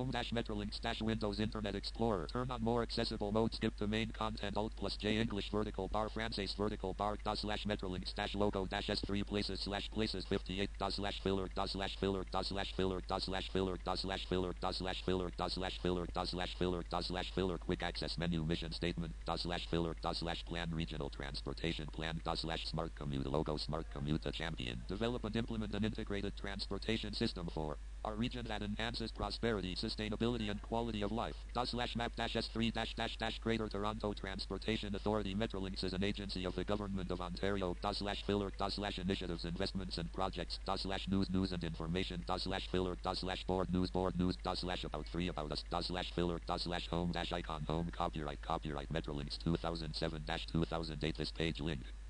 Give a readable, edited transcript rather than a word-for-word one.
home dash Metrolinks dash Windows Internet Explorer. Turn on more accessible mode. Skip to main content. Alt plus J English vertical bar Francaise vertical bar dot slash Metrolinks dash logo dash S3 places 58 dot slash filler dot slash filler dot slash filler dot slash filler dot slash filler dot slash filler dot slash filler dot slash filler dot slash filler quick access menu mission statement dot slash filler dot slash plan regional transportation plan dot slash smart commute logo smart commute champion develop and implement an integrated transportation system for our region that enhances prosperity, sustainability, and quality of life. Map S3 Greater Toronto Transportation Authority. Metrolinks is an agency of the Government of Ontario. Filler initiatives, investments, and projects. News and information. Filler board news about 3 about us. Filler home icon home copyright Metrolinks 2007 2008. This page link.